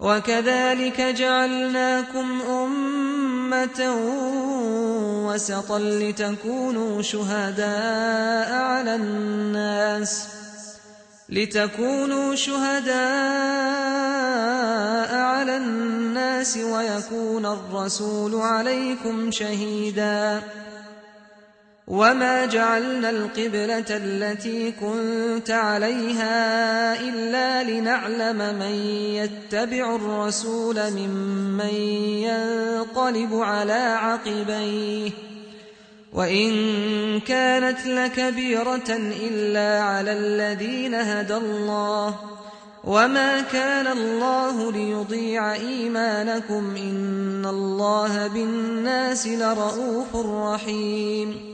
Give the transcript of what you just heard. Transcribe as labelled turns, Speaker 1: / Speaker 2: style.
Speaker 1: وكذلك جعلناكم أمة وسطا لتكونوا شهداء على الناس ويكون الرسول عليكم شهيدا. وما جعلنا القبلة التي كنت عليها إلا لنعلم من يتبع الرسول ممن ينقلب على عقبيه، وإن كانت لكبيرة إلا على الذين هدى الله، وما كان الله ليضيع إيمانكم إن الله بالناس لرءوف رحيم.